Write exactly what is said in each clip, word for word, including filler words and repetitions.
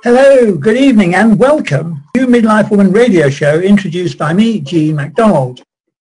Hello, good evening and welcome to Midlife Woman Radio Show introduced by me, Gene MacDonald.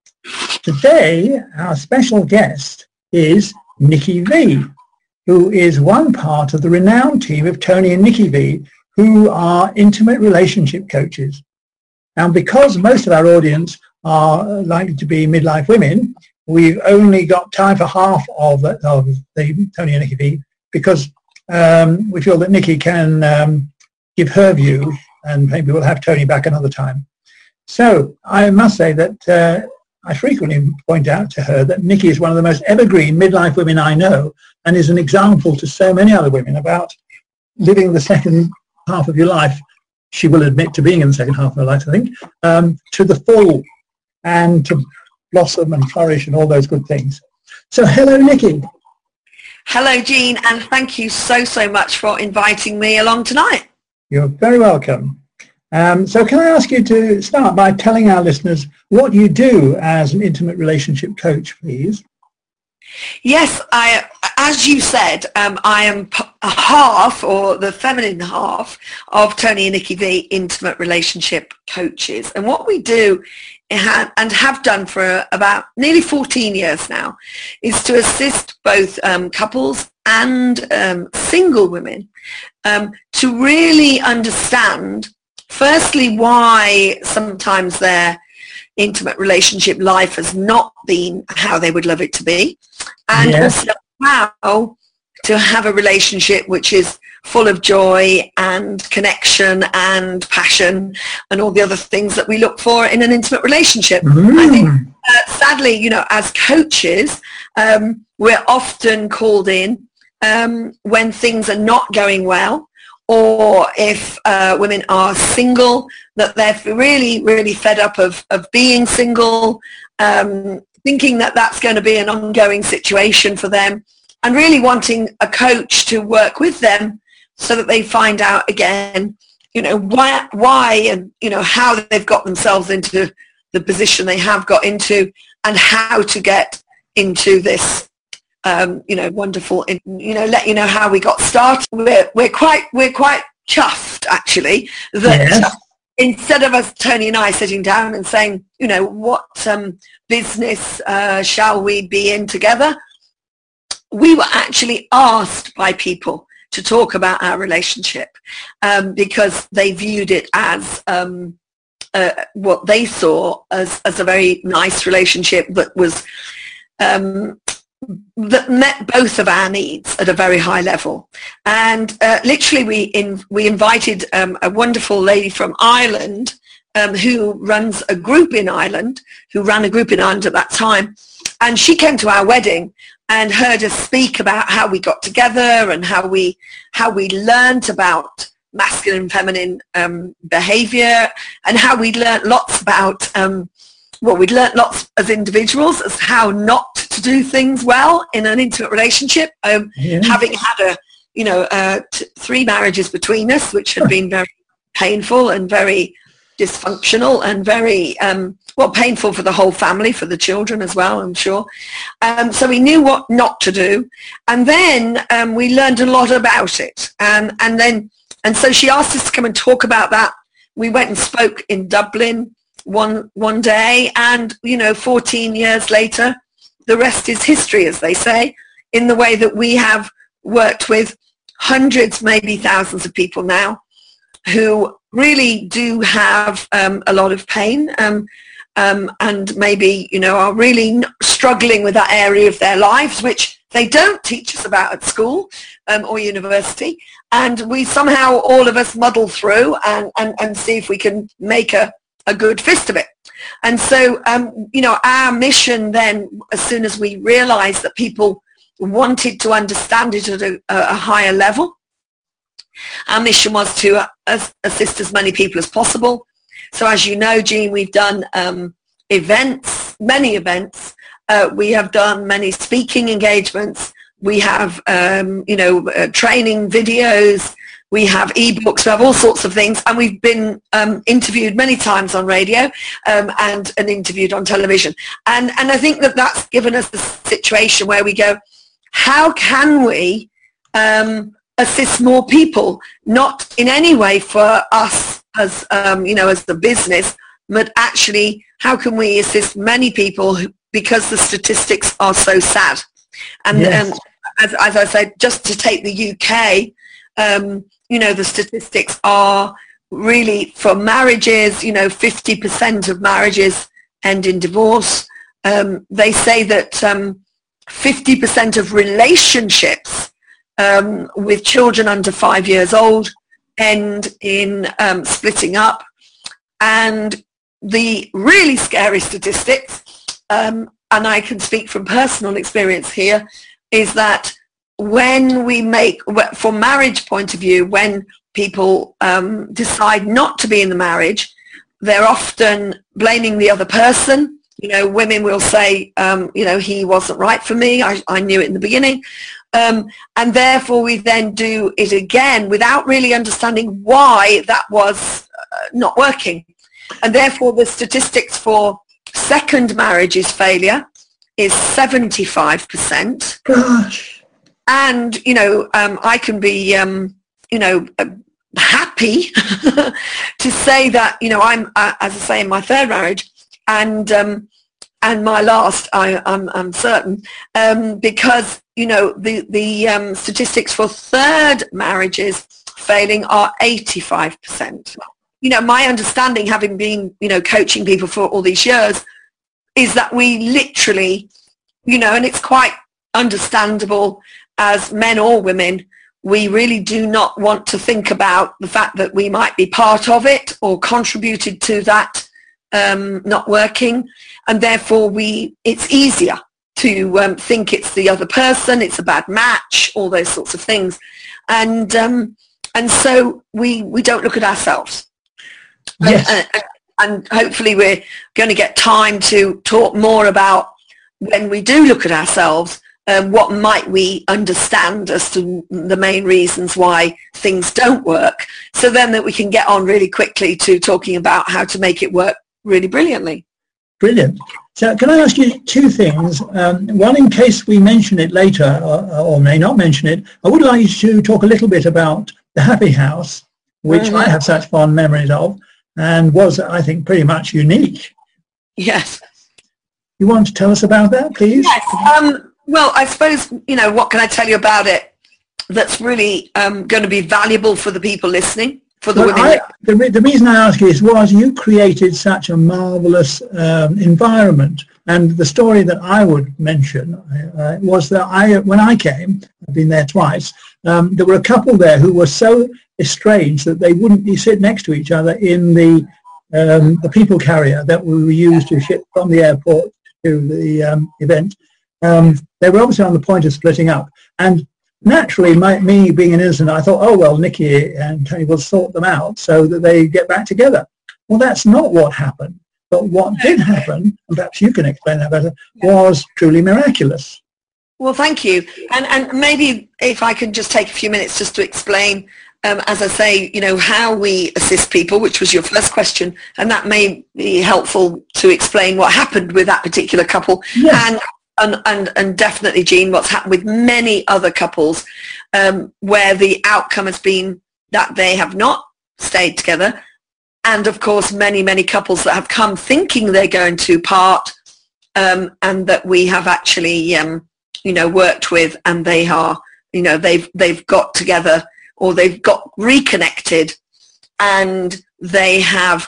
Today, our special guest is Nikki V, who is one part of the renowned team of Tony and Nikki V, who are intimate relationship coaches. And because most of our audience are likely to be midlife women, we've only got time for half of, of the Tony and Nikki V because um, we feel that Nikki can um, give her view, and maybe we'll have Tony back another time. So I must say that uh, I frequently point out to her that Nikki is one of the most evergreen midlife women I know and is an example to so many other women about living the second half of your life. She will admit to being in the second half of her life, I think, um, to the full and to blossom and flourish and all those good things. So hello, Nikki. Hello, Jean, and thank you so, so much for inviting me along tonight. You're very welcome. Um, so can I ask you to start by telling our listeners what you do as an intimate relationship coach, please? Yes, I, as you said, um, I am a half, or the feminine half, of Tony and Nikki V Intimate Relationship Coaches. And what we do, and have done for about nearly fourteen years now, is to assist both um, couples and um, single women um, to really understand, firstly, why sometimes their intimate relationship life has not been how they would love it to be, and yes. also how to have a relationship which is full of joy and connection and passion and all the other things that we look for in an intimate relationship. Mm. I think, uh, sadly, you know, as coaches, um, we're often called in um, when things are not going well, or if uh, women are single, that they're really, really fed up of, of being single, um, thinking that that's going to be an ongoing situation for them, and really wanting a coach to work with them so that they find out again, you know, why, why and, you know, how they've got themselves into the position they have got into, and how to get into this Um, you know, wonderful, you know, let you know how we got started. We're, we're quite, we're quite chuffed, actually, that yes. uh, instead of us, Tony and I, sitting down and saying, you know, what um, business uh, shall we be in together, we were actually asked by people to talk about our relationship um, because they viewed it as um, uh, what they saw as, as a very nice relationship that was um, that met both of our needs at a very high level. And uh, literally we in, we invited um, a wonderful lady from Ireland um, who runs a group in Ireland, who ran a group in Ireland at that time. And she came to our wedding and heard us speak about how we got together and how we, how we learned about masculine and feminine um, behavior, and how we learned lots about um, well, we'd learnt lots as individuals as how not to do things well in an intimate relationship, um, yes. having had a, you know, uh, t- three marriages between us, which had been very painful and very dysfunctional and very, um, well, painful for the whole family, for the children as well, I'm sure. Um, so we knew what not to do. And then um, we learned a lot about it. Um, and then, and so she asked us to come and talk about that. We went and spoke in Dublin one one day, and you know, fourteen years later, the rest is history, as they say, in the way that we have worked with hundreds, maybe thousands of people now who really do have um, a lot of pain um, um, and maybe, you know, are really struggling with that area of their lives, which they don't teach us about at school um, or university. And we somehow, all of us, muddle through and, and, and see if we can make a a good fist of it. And so, um, you know, our mission then, as soon as we realized that people wanted to understand it at a, a higher level, our mission was to uh, assist as many people as possible. So as you know, Jean, we've done um, events, many events. Uh, we have done many speaking engagements. We have, um, you know, uh, training videos. We have ebooks, we have all sorts of things, and we've been um, interviewed many times on radio um, and, and interviewed on television. And, and I think that that's given us the situation where we go, how can we um, assist more people, not in any way for us as, um, you know, as the business, but actually how can we assist many people who, because the statistics are so sad. And yes. um, as, as I said, just to take the U K, um, you know, the statistics are really for marriages, you know, fifty percent of marriages end in divorce. Um, they say that um, fifty percent of relationships um, with children under five years old end in um, splitting up. And the really scary statistics, um, and I can speak from personal experience here, is that when we make, from marriage point of view, when people um, decide not to be in the marriage, they're often blaming the other person. You know, women will say, um, you know, he wasn't right for me. I, I knew it in the beginning. Um, and therefore we then do it again without really understanding why that was uh, not working. And therefore the statistics for second marriages failure is seventy-five percent. Gosh. And, you know, um, I can be, um, you know, uh, happy to say that, you know, I'm, uh, as I say, in my third marriage, and um, and my last, I, I'm, I'm certain, um, because, you know, the, the um, statistics for third marriages failing are eighty-five percent. You know, my understanding, having been, you know, coaching people for all these years, is that we literally, you know, and it's quite understandable as men or women, we really do not want to think about the fact that we might be part of it or contributed to that um, not working. And therefore we, it's easier to um, think it's the other person, it's a bad match, all those sorts of things. And um, and so we, we don't look at ourselves. Yes. And, and, and hopefully we're going to get time to talk more about when we do look at ourselves, um, what might we understand as to the main reasons why things don't work, so then that we can get on really quickly to talking about how to make it work really brilliantly. Brilliant. So can I ask you two things? Um, one, in case we mention it later or, or may not mention it, I would like you to talk a little bit about the Happy House, which mm-hmm. I have such fond memories of and was, I think, pretty much unique. Yes. You want to tell us about that, please? Yes. Um, well, I suppose, you know, what can I tell you about it that's really um, going to be valuable for the people listening? For the, well, women. I, the, re the reason I ask you is was you created such a marvelous um, environment, and the story that I would mention uh, was that I, when I came, I've been there twice, um, there were a couple there who were so estranged that they wouldn't be sit next to each other in the um, the people carrier that we used to ship from the airport to the um, event. Um, they were obviously on the point of splitting up, and naturally, my, me being an innocent, I thought, oh, well, Nikki and Tony will sort them out so that they get back together. Well, that's not what happened. But what did happen, and perhaps you can explain that better, was truly miraculous. Well, thank you. And, and maybe if I can just take a few minutes just to explain, um, as I say, you know, how we assist people, which was your first question, and that may be helpful to explain what happened with that particular couple. Yes. And And, and, and definitely, Jean, what's happened with many other couples um, where the outcome has been that they have not stayed together. And, of course, many, many couples that have come thinking they're going to part um, and that we have actually, um, you know, worked with, and they are, you know, they've, they've got together or they've got reconnected, and they have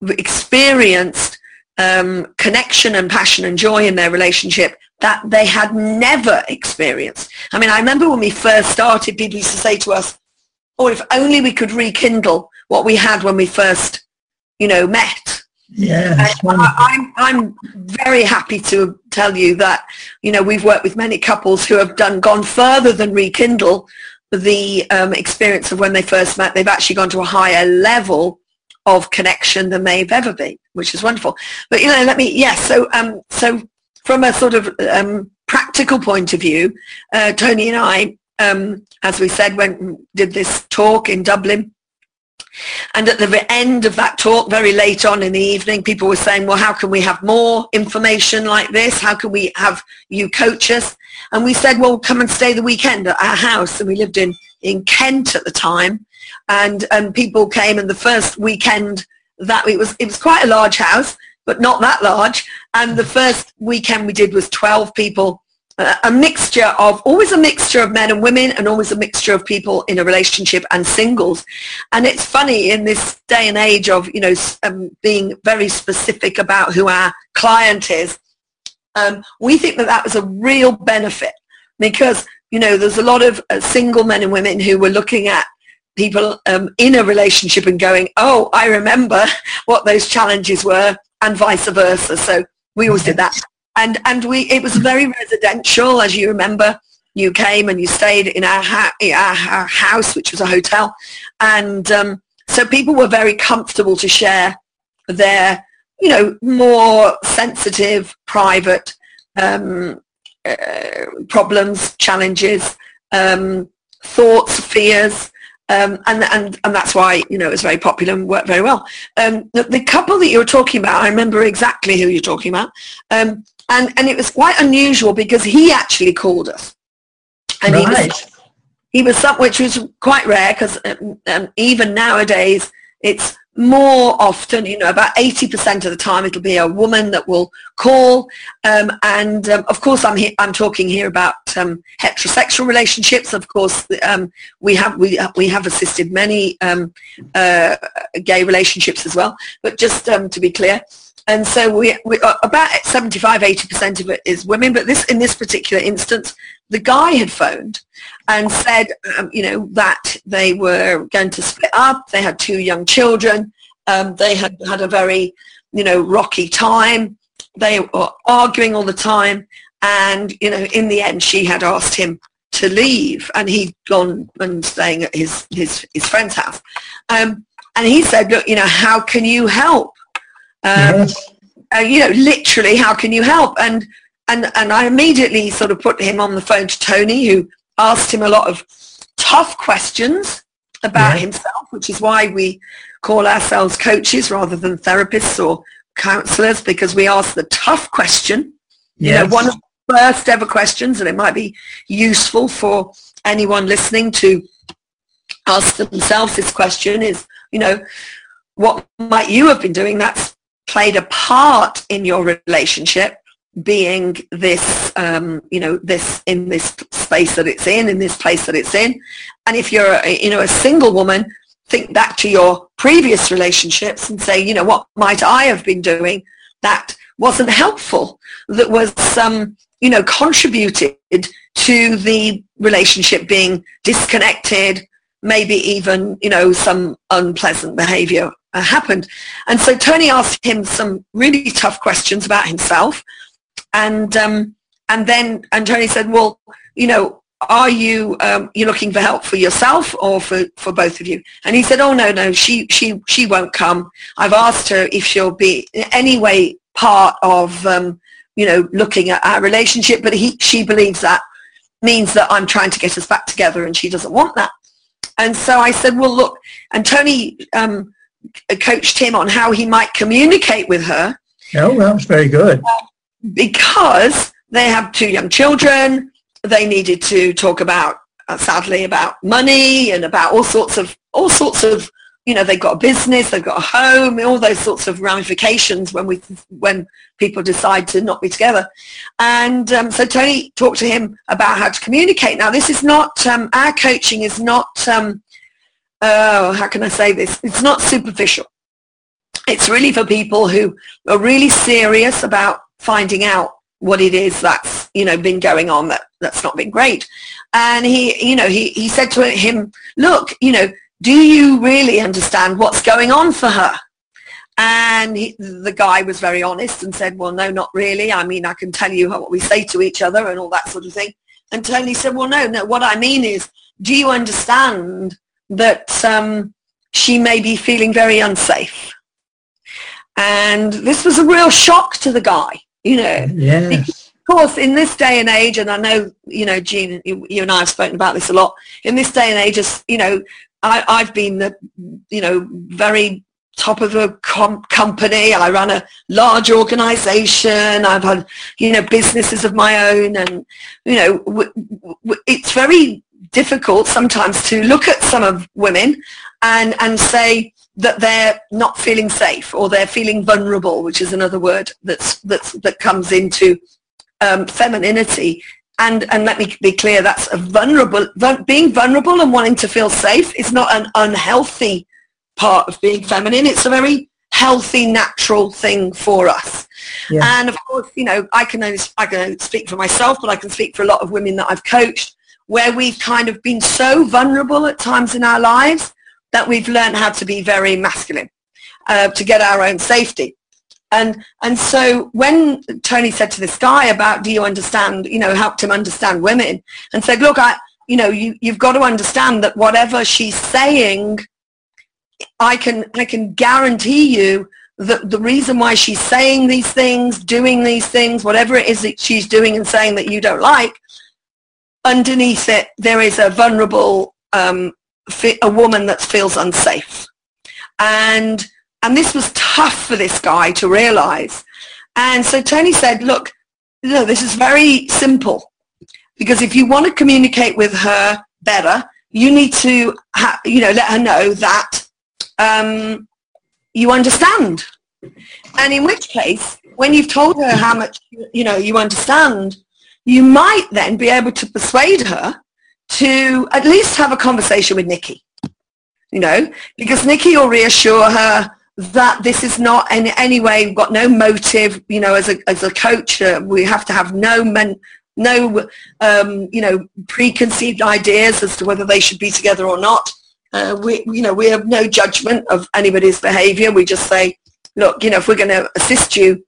experienced um, connection and passion and joy in their relationship that they had never experienced. I mean, I remember when we first started, people used to say to us, oh, if only we could rekindle what we had when we first, you know, met. Yes. I, I'm, I'm very happy to tell you that, you know, we've worked with many couples who have done gone further than rekindle the um, experience of when they first met. They've actually gone to a higher level of connection than they've ever been, which is wonderful. But, you know, let me, yes, so, um, so, from a sort of um, practical point of view, uh, Tony and I, um, as we said, went and did this talk in Dublin. And at the end of that talk, very late on in the evening, people were saying, well, how can we have more information like this? How can we have you coach us? And we said, well, come and stay the weekend at our house. And we lived in in Kent at the time, and and people came, and the first weekend that it was it was quite a large house, but not that large. And the first weekend we did was twelve people, uh, a mixture of, always a mixture of men and women, and always a mixture of people in a relationship and singles. And it's funny in this day and age of, you know, um, being very specific about who our client is. Um, we think that that was a real benefit, because, you know, there's a lot of uh, single men and women who were looking at people um, in a relationship and going, oh, I remember what those challenges were, and vice versa. So we always did that. And and we it was very residential, as you remember. You came and you stayed in our, ha- our house, which was a hotel. And um, so people were very comfortable to share their, you know, more sensitive, private um, uh, problems, challenges, um, thoughts, fears. Um, and, and, and that's why, you know, it was very popular and worked very well. Um, the, the couple that you were talking about, I remember exactly who you're talking about. Um, and, and it was quite unusual because he actually called us. And right. he was, he was some, which was quite rare, because um, um, even nowadays it's more often, you know, about eighty percent of the time it'll be a woman that will call. Um, and um, of course I'm he- I'm talking here about um, heterosexual relationships. Of course, um, we have we we have assisted many um, uh, gay relationships as well. But just um, to be clear, and so we, we uh, about seventy-five, eighty percent of it is women. But this in this particular instance, the guy had phoned and said, um, you know, that they were going to split up. They had two young children. Um, they had had a very, you know, rocky time. They were arguing all the time. And, you know, in the end, she had asked him to leave, and he'd gone and staying at his, his, his friend's house. Um, and he said, look, you know, how can you help? Um, yes. uh, you know, literally, how can you help? And, and, and I immediately sort of put him on the phone to Tony, who asked him a lot of tough questions about yeah. himself, which is why we call ourselves coaches rather than therapists or counselors, because we ask the tough question. Yes. You know, one of the first ever questions, and it might be useful for anyone listening to ask themselves this question is, you know, what might you have been doing that's played a part in your relationship being this, um, you know, this in this space that it's in, in this place that it's in. And if you're, a, you know, a single woman, think back to your previous relationships and say, you know, what might I have been doing that wasn't helpful, that was, um, you know, contributed to the relationship being disconnected, maybe even, you know, some unpleasant behavior uh, happened. And so Tony asked him some really tough questions about himself. And um, and then and Tony said, well, you know, are you um, you looking for help for yourself or for, for both of you? And he said, oh, no, no, she she she won't come. I've asked her if she'll be in any way part of, um, you know, looking at our relationship. But he she believes that means that I'm trying to get us back together, and she doesn't want that. And so I said, well, look, and Tony um, coached him on how he might communicate with her. Oh, well, that's very good. Uh, because they have two young children, they needed to talk about, uh, sadly, about money and about all sorts of, all sorts of, you know, they've got a business, they've got a home, all those sorts of ramifications when we, when people decide to not be together. And um, so Tony talked to him about how to communicate. Now, this is not, um, our coaching is not, um, uh, how can I say this? It's not superficial. It's really for people who are really serious about finding out what it is that's, you know, been going on that, that's not been great. And he, you know, he, he said to him, look, you know, do you really understand what's going on for her? And he, the guy was very honest and said, well, no, not really. I mean, I can tell you what we say to each other and all that sort of thing. And Tony said, well, no, no, what I mean is, do you understand that um, she may be feeling very unsafe? And this was a real shock to the guy. You know, yes. Of course, in this day and age, and I know, you know, Jean, you, you and I have spoken about this a lot. In this day and age, just, you know, I, I've been the, you know, very top of a com- company. I run a large organization. I've had, you know, businesses of my own. And, you know, w- w- it's very difficult sometimes to look at some of women and, and say that they're not feeling safe or they're feeling vulnerable, which is another word that's, that's, that comes into um, femininity. And, and let me be clear, that's a vulnerable, being vulnerable and wanting to feel safe is not an unhealthy part of being feminine. It's a very healthy, natural thing for us. Yeah. And of course, you know, I can only, I can only speak for myself, but I can speak for a lot of women that I've coached, where we've kind of been so vulnerable at times in our lives that we've learned how to be very masculine uh, to get our own safety. And and so when Tony said to this guy about, do you understand, you know, helped him understand women, and said, look, I, you know, you, you've got to understand that whatever she's saying, I can, I can guarantee you that the reason why she's saying these things, doing these things, whatever it is that she's doing and saying that you don't like, underneath it, there is a vulnerable, um, a woman that feels unsafe. And And this was tough for this guy to realize. And so Tony said, look, no, this is very simple, because if you want to communicate with her better, you need to, ha- you know, let her know that um, you understand. And in which case, when you've told her how much, you know, you understand, you might then be able to persuade her to at least have a conversation with Nikki, you know, because Nikki will reassure her that this is not in any way, we've got no motive, you know, as a as a coach, uh, we have to have no men, no, um, you know, preconceived ideas as to whether they should be together or not. Uh, we, you know, we have no judgment of anybody's behavior. We just say, look, you know, if we're going to assist you,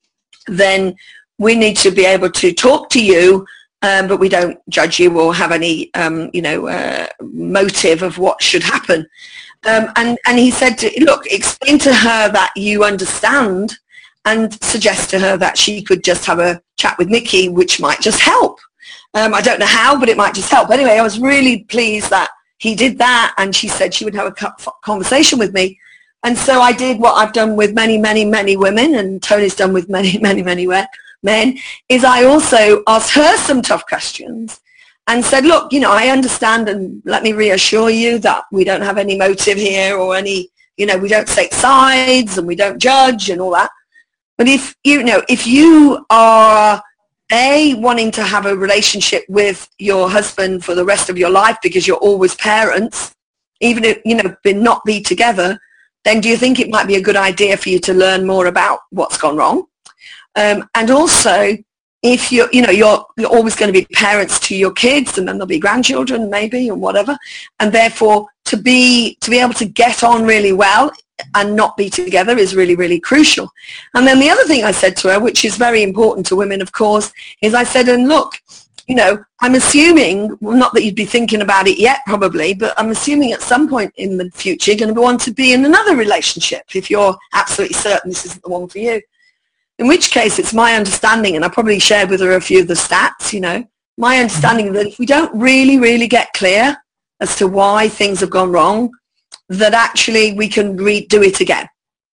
then we need to be able to talk to you, um, but we don't judge you or have any, um, you know, uh, motive of what should happen. Um, and, and he said, to, look, explain to her that you understand and suggest to her that she could just have a chat with Nikki, which might just help. Um, I don't know how, but it might just help. Anyway, I was really pleased that he did that, and she said she would have a conversation with me. And so I did what I've done with many, many, many women, and Tony's done with many, many, many men, is I also asked her some tough questions and said, look, you know, I understand, and let me reassure you that we don't have any motive here or any, you know, we don't take sides and we don't judge and all that. But if, you know, if you are, A, wanting to have a relationship with your husband for the rest of your life because you're always parents, even if, you know, be not be together, then do you think it might be a good idea for you to learn more about what's gone wrong? Um, and also, if you're, you know, you're, you're always going to be parents to your kids, and then there'll be grandchildren maybe or whatever, and therefore to be, to be able to get on really well and not be together is really, really crucial. And then the other thing I said to her, which is very important to women, of course, is I said, and look, you know, I'm assuming, well, not that you'd be thinking about it yet probably, but I'm assuming at some point in the future you're going to want to be in another relationship if you're absolutely certain this isn't the one for you. In which case, it's my understanding, and I probably shared with her a few of the stats, you know, my understanding that if we don't really, really get clear as to why things have gone wrong, that actually we can redo it again.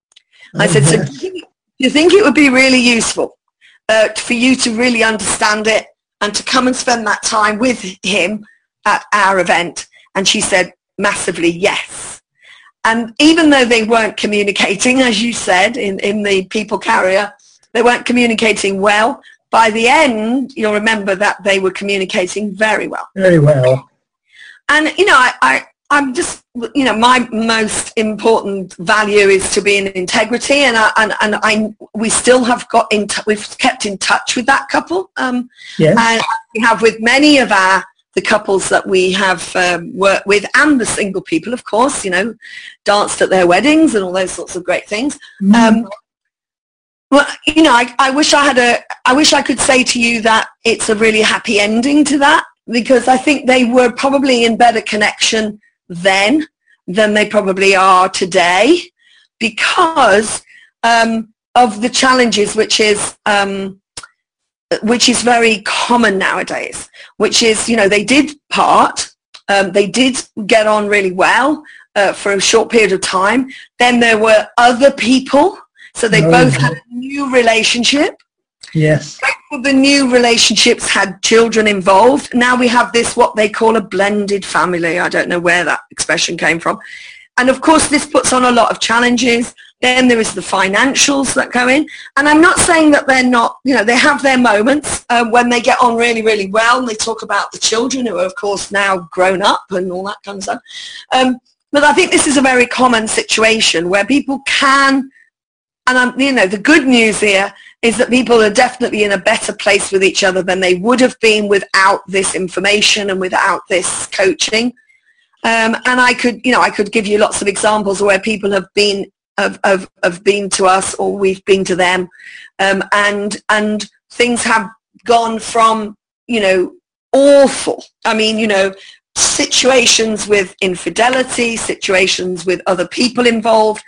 I said, so do you, do you think it would be really useful uh, for you to really understand it and to come and spend that time with him at our event? And she said, massively, yes. And even though they weren't communicating, as you said, in, in the people carrier, they weren't communicating well, by the end, you'll remember that they were communicating very well. Very well. And, you know, I, I, I'm just, you know, my most important value is to be in integrity, and I, and, and I, we still have got in, t- we've kept in touch with that couple. Um, yes. And we have with many of our, the couples that we have um, worked with, and the single people, of course, you know, danced at their weddings and all those sorts of great things. Mm. Um, well, you know, I, I wish I had a, I wish I could say to you that it's a really happy ending to that, because I think they were probably in better connection then than they probably are today, because um, of the challenges, which is um, which is very common nowadays, which is, you know, they did part, um, they did get on really well uh, for a short period of time. Then there were other people, so they oh, both yeah. had a new relationship. Yes. of the new relationships had children involved. Now we have this, what they call a blended family. I don't know where that expression came from. And of course, this puts on a lot of challenges. Then there is the financials that go in. And I'm not saying that they're not, you know, they have their moments uh, when they get on really, really well. And they talk about the children who are, of course, now grown up and all that kind of stuff. Um, but I think this is a very common situation where people can, and I'm, you know, the good news here is that people are definitely in a better place with each other than they would have been without this information and without this coaching. Um, and I could, you know, I could give you lots of examples where people have been, have, have, have been to us or we've been to them, um, and and things have gone from, you know, awful. I mean, you know, situations with infidelity, situations with other people involved,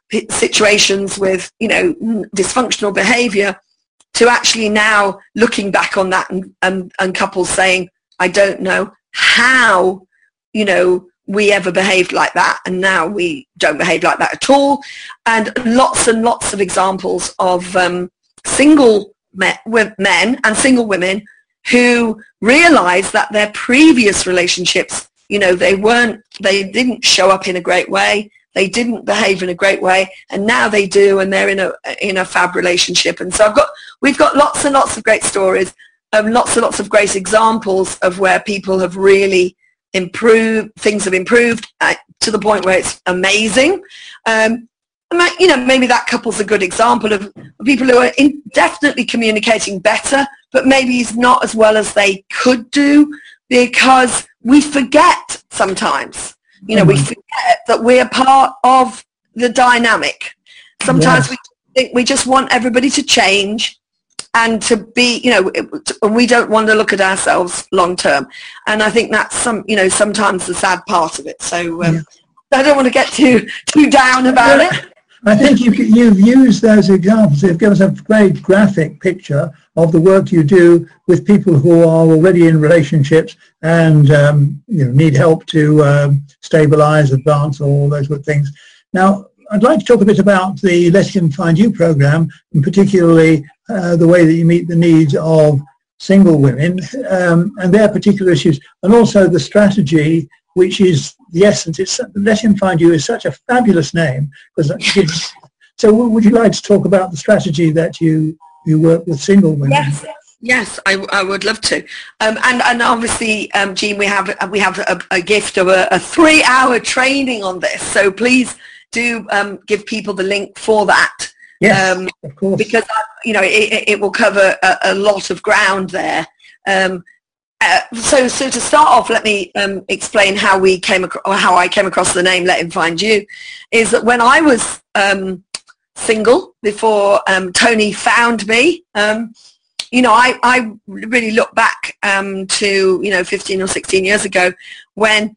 situations with, you know, dysfunctional behavior, to actually now looking back on that and, and, and couples saying, I don't know how, you know, we ever behaved like that, and now we don't behave like that at all. And lots and lots of examples of um, single men, men and single women who realized that their previous relationships, you know, they weren't, they didn't show up in a great way. They didn't behave in a great way, and now they do, and they're in a in a fab relationship. And so I've got, we've got lots and lots of great stories, um, lots and lots of great examples of where people have really improved, things have improved uh, to the point where it's amazing. Um, and you know, maybe that couple's a good example of people who are in, definitely communicating better, but maybe it's not as well as they could do, because we forget sometimes. You know, mm-hmm. we forget that we're part of the dynamic. Sometimes yes. we think we just want everybody to change and to be, you know, and we don't want to look at ourselves long term. And I think that's some, you know, sometimes the sad part of it. So um, yeah. I don't want to get too too down about yeah. it. I think you, you've used those examples. They've given us a very graphic picture of the work you do with people who are already in relationships and um, you know, need help to um, stabilize, advance, all those good things. Now, I'd like to talk a bit about the Let Him Find You program, and particularly uh, the way that you meet the needs of single women um, and their particular issues, and also the strategy, which is the essence. It's, Let Him Find You is such a fabulous name. Because so would you like to talk about the strategy that you, you work with single women? Yes, yes, I, I would love to. Um, and, and obviously, um, Jean, we have, we have a, a gift of a, a three-hour training on this. So please do um, give people the link for that. Yes, um, of course. Because, you know, it, it will cover a, a lot of ground there. Um, Uh, so, so to start off, let me um, explain how we came across, or how I came across the name Let Him Find You. Is that when I was um, single, before um, Tony found me, um, you know, I, I really look back um, to, you know, fifteen or sixteen years ago, when,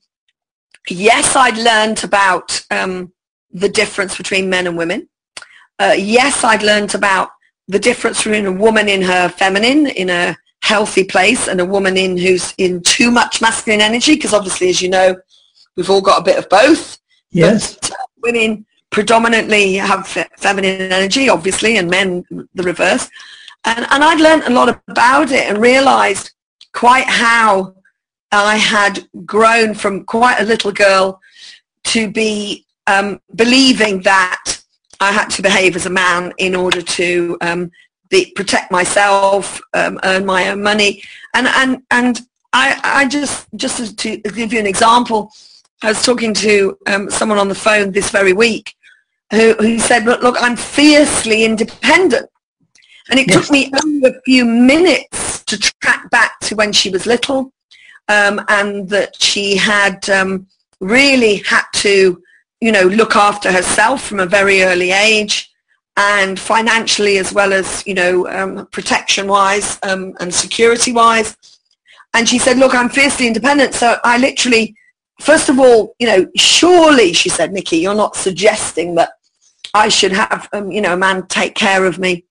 yes, I'd learned about um, the difference between men and women. Uh, yes, I'd learned about the difference between a woman in her feminine, in a healthy place, and a woman in who's in too much masculine energy, because obviously, as you know, we've all got a bit of both. Yes. But women predominantly have fe- feminine energy, obviously, and men the reverse. And, and I'd learned a lot about it and realized quite how I had grown from quite a little girl to be um, believing that I had to behave as a man in order to um, be, protect myself, um, earn my own money. And, and, and I, I just, just to give you an example, I was talking to um, someone on the phone this very week who, who said, look, look, I'm fiercely independent. And it yes. took me only a few minutes to track back to when she was little, um, and that she had um, really had to, you know, look after herself from a very early age, and financially as well as, you know, um, protection-wise um, and security-wise. And she said, look, I'm fiercely independent, so I literally, first of all, you know, surely, she said, Nikki, you're not suggesting that I should have, um, you know, a man take care of me.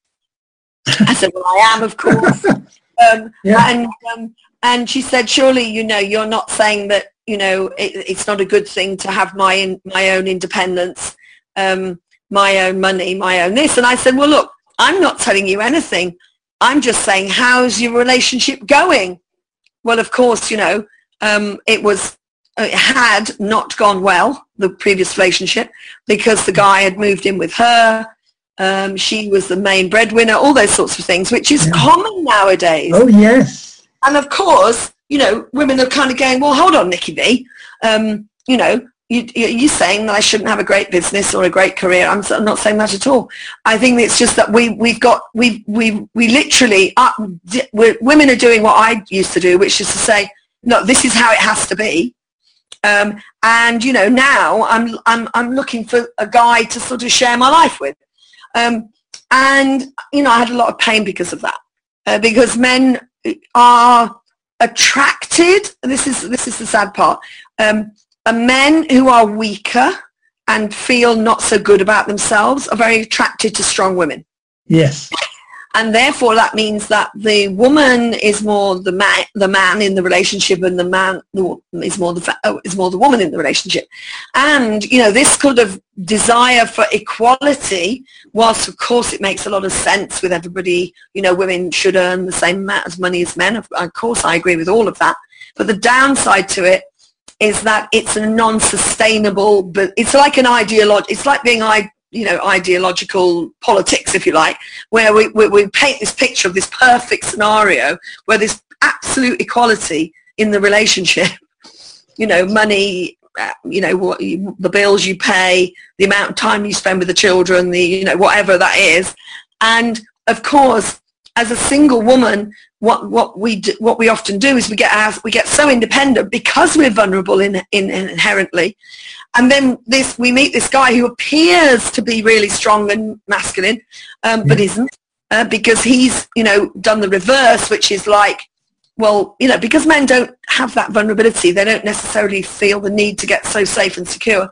I said, well, I am, of course. um, yeah. And um, and she said, surely, you know, you're not saying that, you know, it, it's not a good thing to have my in, my own independence, um, my own money, my own this. And I said, well, look, I'm not telling you anything I'm just saying, how's your relationship going? Well, of course, you know, um, it was, it had not gone well, the previous relationship, because the guy had moved in with her. Um, she was the main breadwinner, all those sorts of things, which is yeah. common nowadays. Oh, yes. And of course, you know, women are kind of going, well, hold on, Nikki V. Um, you know, you, you're saying that I shouldn't have a great business or a great career. I'm, I'm not saying that at all. I think it's just that we, we've got, we we we literally, uh, we're, women are doing what I used to do, which is to say, no, this is how it has to be. Um, and, you know, now I'm, I'm, I'm looking for a guy to sort of share my life with. Um, and, you know, I had a lot of pain because of that, uh, because men are attracted, this is, this is the sad part, um, Uh, men who are weaker and feel not so good about themselves are very attracted to strong women. Yes. And therefore that means that the woman is more the man, the man in the relationship, and the man is more the oh, is more the woman in the relationship. And you know, this kind of desire for equality, whilst of course it makes a lot of sense with everybody, you know, women should earn the same amount of money as men. Of, of course, I agree with all of that. But the downside to it is that it's a non-sustainable, but it's like an ideology. It's like being, you know, ideological politics, if you like, where we, we, we paint this picture of this perfect scenario where there's absolute equality in the relationship. You know, money, you know, what you, the bills you pay, the amount of time you spend with the children, the, you know, whatever that is. And of course, as a single woman, what what we do, what we often do is we get as we get so independent because we're vulnerable in, in, in inherently, and then this we meet this guy who appears to be really strong and masculine, um, but isn't, uh, because he's, you know, done the reverse, which is like, well, you know, because men don't have that vulnerability, they don't necessarily feel the need to get so safe and secure.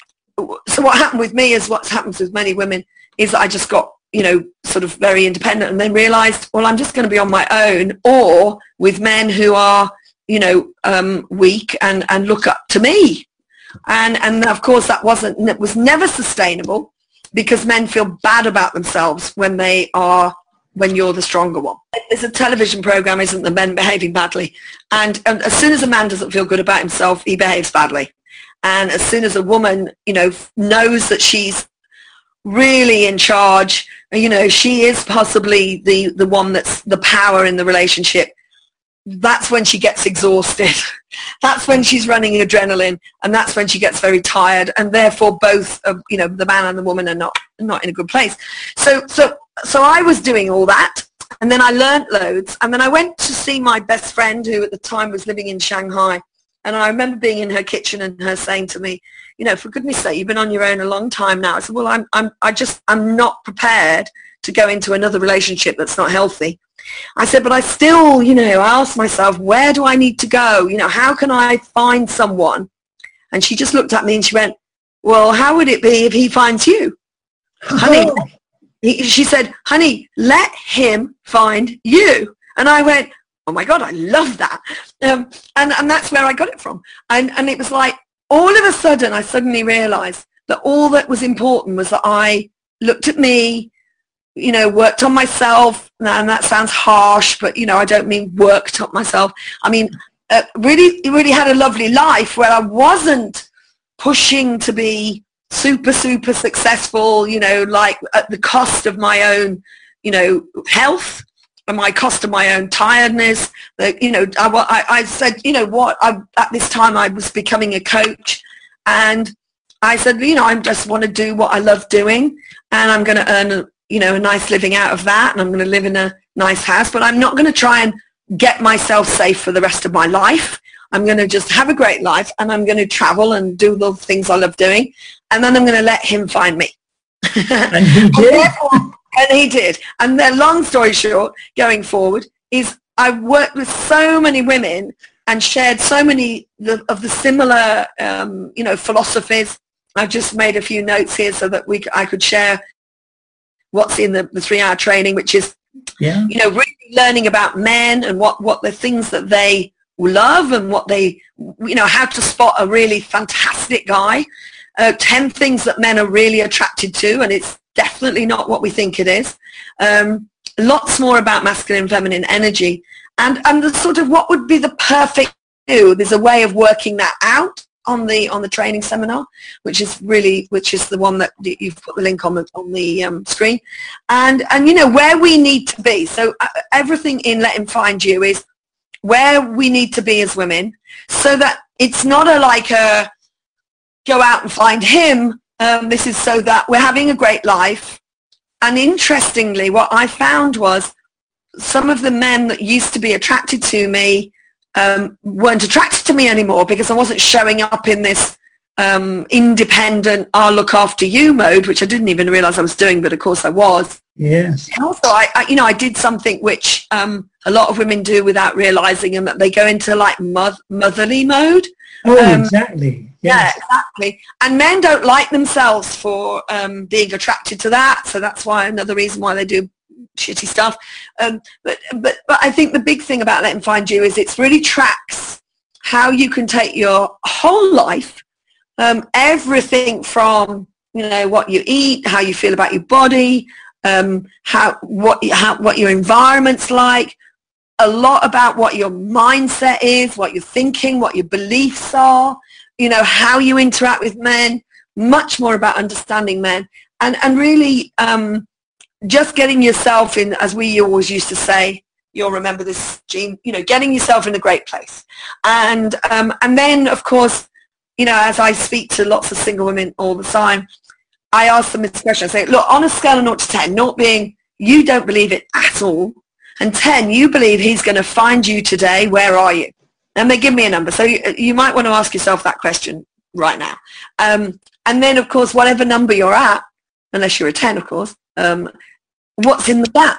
So what happened with me is what happens with many women is that I just got, you know, sort of very independent, and then realized, well, I'm just going to be on my own, or with men who are, you know, um, weak and, and look up to me. And, and of course that wasn't, it was never sustainable, because men feel bad about themselves when they are, when you're the stronger one. There's a television program, isn't the Men Behaving Badly? And, and as soon as a man doesn't feel good about himself, he behaves badly. And as soon as a woman, you know, knows that she's really in charge, you know, she is possibly the, the one that's the power in the relationship, that's when she gets exhausted. That's when she's running adrenaline, and that's when she gets very tired, and therefore both, uh, you know, the man and the woman are not, not in a good place. So, so, so I was doing all that, and then I learned loads, and then I went to see my best friend, who at the time was living in Shanghai. And I remember being in her kitchen and her saying to me, you know, for goodness sake, you've been on your own a long time now. I said, well, I'm, I'm, I just, I'm not prepared to go into another relationship that's not healthy. I said, but I still, you know, I asked myself, where do I need to go? You know, how can I find someone? And she just looked at me and she went, well, how would it be if he finds you? Honey, he, she said, honey, let him find you. And I went, oh my God, I love that. Um, and, and that's where I got it from. And, and it was like, all of a sudden, I suddenly realized that all that was important was that I looked at me, you know, worked on myself. And that sounds harsh, but, you know, I don't mean worked on myself. I mean, uh, really, really had a lovely life where I wasn't pushing to be super, super successful, you know, like at the cost of my own, you know, health. At my cost of my own tiredness. That, you know, I, I, I said, you know what, I, at this time I was becoming a coach, and I said, you know, I just want to do what I love doing, and I'm going to earn, a, you know, a nice living out of that, and I'm going to live in a nice house, but I'm not going to try and get myself safe for the rest of my life. I'm going to just have a great life, and I'm going to travel and do the things I love doing, and then I'm going to let him find me. And he did. And he did. And then, long story short, going forward, is I've worked with so many women and shared so many of the similar, um, you know, philosophies. I've just made a few notes here so that we I could share what's in the, the three-hour training, which is, yeah. you know, really learning about men and what, what the things that they love and what they, you know, how to spot a really fantastic guy. Uh, ten things that men are really attracted to, and it's definitely not what we think it is. Um, lots more about masculine and feminine energy, and and the sort of what would be the perfect do. There's a way of working that out on the on the training seminar, which is really which is the one that you've put the link on the on the um, screen, and and you know where we need to be. So uh, everything in Let Him Find You is where we need to be as women, so that it's not a like a go out and find him. Um, this is so that we're having a great life. And interestingly, what I found was some of the men that used to be attracted to me um, weren't attracted to me anymore because I wasn't showing up in this um, independent, I'll look after you mode, which I didn't even realize I was doing, but of course I was. Yes. And also, I, I, you know, I did something which um, a lot of women do without realizing, and that they go into like moth- motherly mode. Oh, um, exactly. Yes. Yeah, exactly. And men don't like themselves for um, being attracted to that, so that's why another reason why they do shitty stuff. Um, but but but I think the big thing about Let Him Find You is it's really tracks how you can take your whole life, um, everything from you know what you eat, how you feel about your body, um, how what how what your environment's like. A lot about what your mindset is, what you're thinking, what your beliefs are, you know, how you interact with men, much more about understanding men, and, and really um, just getting yourself in, as we always used to say, you'll remember this, Jean, you know, getting yourself in a great place. And, um, and then, of course, you know, as I speak to lots of single women all the time, I ask them this question. I say, look, on a scale of zero to ten, not being you don't believe it at all, and ten, you believe he's going to find you today, where are you? And they give me a number. So you, you might want to ask yourself that question right now. Um, and then, of course, whatever number you're at, unless you're a ten, of course, um, what's in the gap?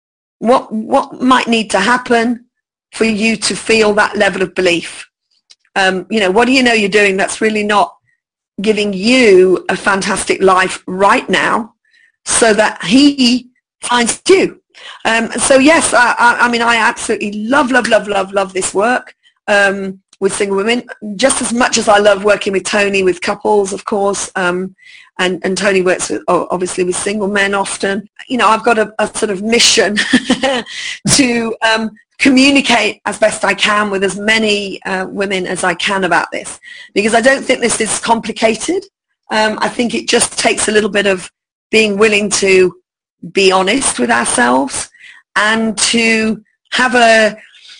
What, what might need to happen for you to feel that level of belief? Um, you know, what do you know you're doing that's really not giving you a fantastic life right now so that he finds you? Um, so yes, I, I, I mean, I absolutely love, love, love, love, love this work um, with single women, just as much as I love working with Tony with couples, of course, um, and, and Tony works with, obviously with single men often. You know, I've got a, a sort of mission to um, communicate as best I can with as many uh, women as I can about this, because I don't think this is complicated. Um, I think it just takes a little bit of being willing to be honest with ourselves and to have a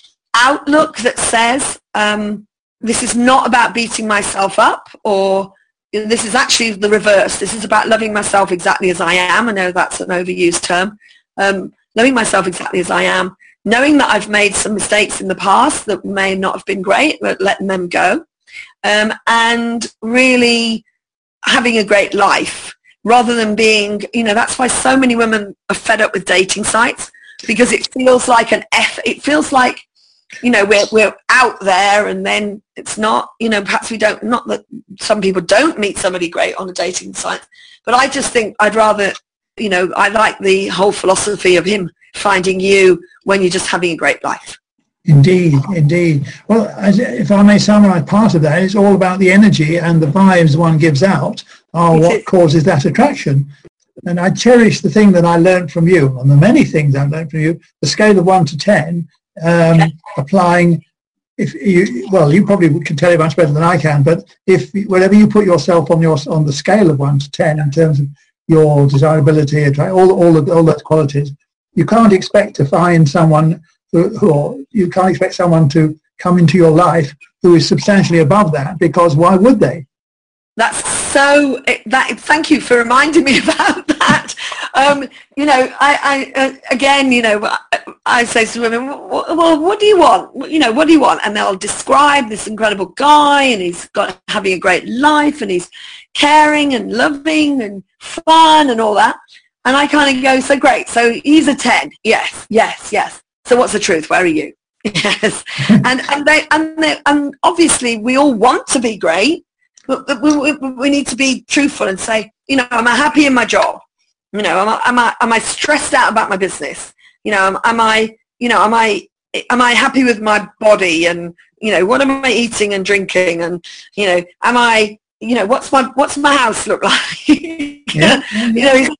outlook that says um, this is not about beating myself up, or you know, this is actually the reverse. This is about loving myself exactly as I am. I know that's an overused term. Um, loving myself exactly as I am, knowing that I've made some mistakes in the past that may not have been great, but letting them go, um, and really having a great life. Rather than being, you know, that's why so many women are fed up with dating sites, because it feels like an F, it feels like, you know, we're, we're out there and then it's not, you know, perhaps we don't, not that some people don't meet somebody great on a dating site, but I just think I'd rather, you know, I like the whole philosophy of him finding you when you're just having a great life. Indeed, indeed. Well, as, if I may summarize part of that, it's all about the energy and the vibes one gives out are what causes that attraction. And I cherish the thing that I learned from you, and the many things I've learned from you, the scale of one to ten, um, okay. applying, if you, well, you probably can tell it much better than I can, but if whenever you put yourself on your on the scale of one to ten in terms of your desirability, all, all, of, all those qualities, you can't expect to find someone who, who you can't expect someone to come into your life who is substantially above that, because why would they? That's so, that, thank you for reminding me about that. Um, you know, I, I uh, again, you know, I say to women, well, what do you want? You know, what do you want? And they'll describe this incredible guy, and he's got having a great life, and he's caring and loving and fun and all that. And I kind of go, so great. So he's a ten. Yes, yes, yes. So what's the truth? Where are you? Yes. and and they and they, and obviously we all want to be great, but, but we, we we need to be truthful and say, you know, am I happy in my job? You know, am I am I am I stressed out about my business? You know, am, am I you know am I am I happy with my body? And you know, what am I eating and drinking? And you know, am I you know what's my what's my house look like? Yeah. You know,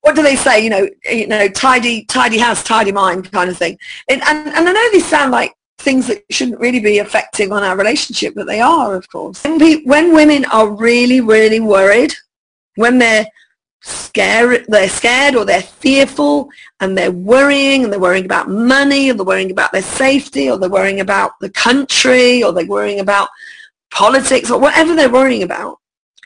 what do they say? You know, you know, tidy, tidy house, tidy mind kind of thing. And, and, and I know these sound like things that shouldn't really be affecting on our relationship, but they are, of course. When, pe- when women are really, really worried, when they're scared, they're scared or they're fearful and they're worrying and they're worrying about money or they're worrying about their safety or they're worrying about the country or they're worrying about politics or whatever they're worrying about.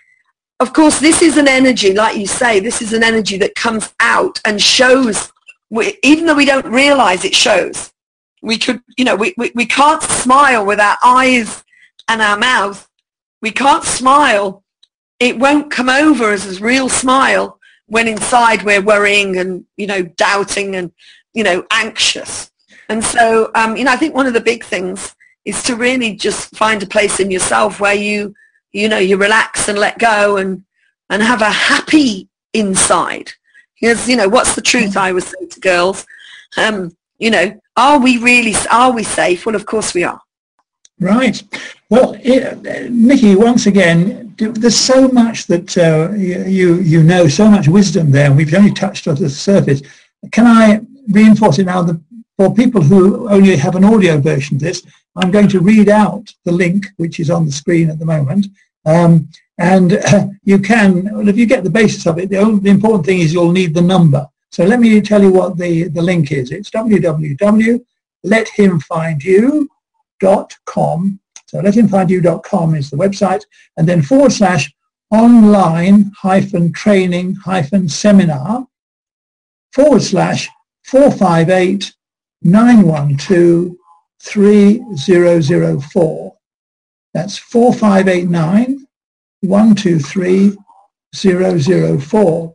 Of course, this is an energy, like you say, this is an energy that comes out and shows, we, even though we don't realize it shows. We could, you know, we, we, we can't smile with our eyes and our mouth. We can't smile. It won't come over as a real smile when inside we're worrying and, you know, doubting and, you know, anxious. And so, um, you know, I think one of the big things is to really just find a place in yourself where you, you know, you relax and let go and, and have a happy inside. Because, you know, what's the truth, I would say to girls? Um, you know, are we really, are we safe? Well, of course we are. Right. Well, it, Nikki, once again, there's so much that uh, you, you know, so much wisdom there. We've only touched on the surface. Can I reinforce it now? The, for people who only have an audio version of this, I'm going to read out the link, which is on the screen at the moment. Um, and uh, you can, well, if you get the basis of it, the, only, the important thing is you'll need the number. So let me tell you what the, the link is. It's w w w dot let him find you dot com. So let him find you dot com is the website. And then forward slash online hyphen training hyphen seminar forward slash four five eight nine one two three zero zero four. That's four five eight nine one two three zero zero four.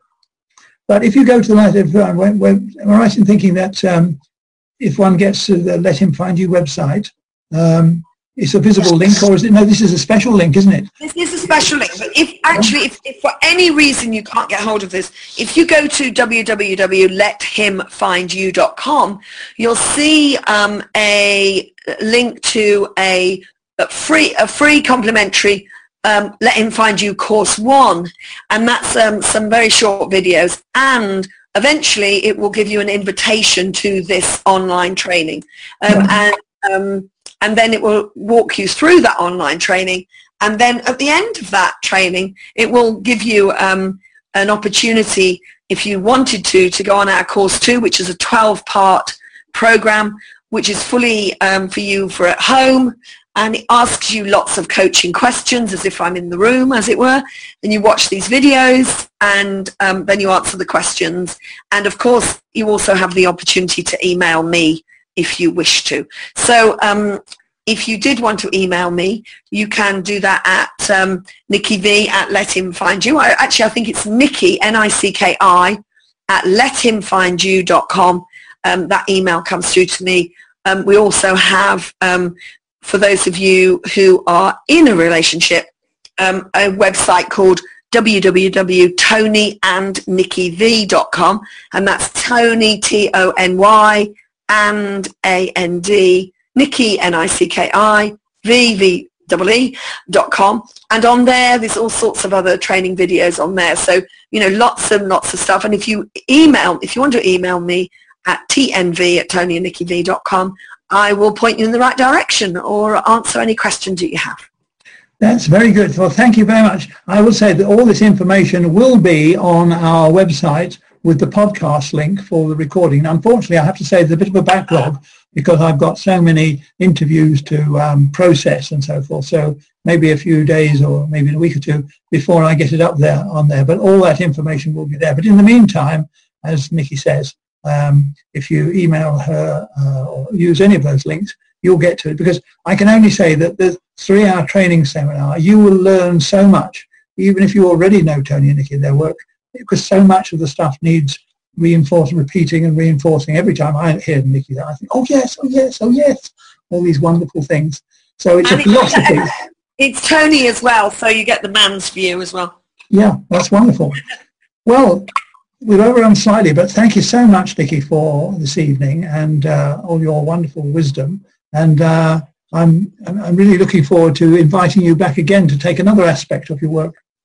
But if you go to the Let Him Find, am I right in thinking that um, if one gets to the Let Him Find You website, um, it's a visible link, or is it? No, this is a special link, isn't it? This is a special link. But if actually, if, if for any reason you can't get hold of this, if you go to w w w dot let him find you dot com, you'll see um, a link to a, a free, a free complimentary um, Let Him Find You course one, and that's um, some very short videos, and eventually it will give you an invitation to this online training, um, mm-hmm. and. Um, and then it will walk you through that online training. And then at the end of that training, it will give you um, an opportunity, if you wanted to, to go on our course two, which is a twelve-part program, which is fully um, for you for at home. And it asks you lots of coaching questions, as if I'm in the room, as it were. And you watch these videos, and um, then you answer the questions. And, of course, you also have the opportunity to email me if you wish to. So um, if you did want to email me, you can do that at um, Nikki V at Let Him Find You. I, actually, I think it's Nikki, N I C K I, at let him find you dot com. Um, that email comes through to me. Um, we also have, um, for those of you who are in a relationship, um, a website called w w w dot tony and nikki v dot com, and that's Tony, T O N Y, and A N D, Nikki, N I C K I, V, V, E, E, dot com. And on there, there's all sorts of other training videos on there. So, you know, lots and lots of stuff. And if you email, if you want to email me at t n v at tony and nikki v dot com, I will point you in the right direction or answer any questions that you have. That's very good. Well, thank you very much. I will say that all this information will be on our website with the podcast link for the recording. Unfortunately, I have to say there's a bit of a backlog because I've got so many interviews to um, process and so forth. So maybe a few days or maybe a week or two before I get it up there on there. But all that information will be there. But in the meantime, as Nikki says, um, if you email her uh, or use any of those links, you'll get to it. Because I can only say that the three-hour training seminar, you will learn so much, even if you already know Tony and Nikki and their work, because so much of the stuff needs reinforcing, repeating and reinforcing. Every time I hear Nikki, I think, oh yes, oh yes, oh yes, all these wonderful things. So it's and a philosophy. It's Tony as well, so you get the man's view as well. Yeah, that's wonderful. Well, we've overrun slightly, but thank you so much, Nikki, for this evening and uh, all your wonderful wisdom. And uh, I'm, I'm really looking forward to inviting you back again to take another aspect of your work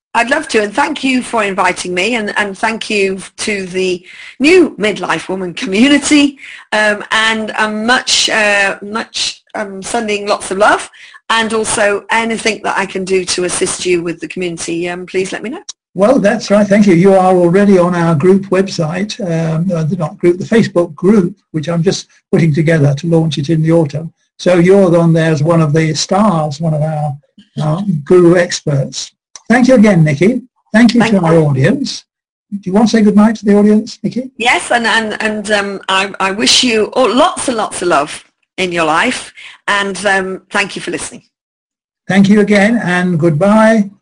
I'd love to, and thank you for inviting me, and, and thank you to the new Midlife Woman community, um, and I'm much, uh, much um, sending lots of love, and also anything that I can do to assist you with the community, um, please let me know. Well, that's right. Thank you. You are already on our group website, um, uh, the not group, the Facebook group, which I'm just putting together to launch it in the autumn. So you're on there as one of the stars, one of our, our guru experts. Thank you again, Nikki. Thank you Thank to you. Our audience. Do you want to say goodnight to the audience, Nikki? Yes, and, and, and um, I, I wish you all, lots and lots of love in your life, and um, thank you for listening. Thank you again, and goodbye.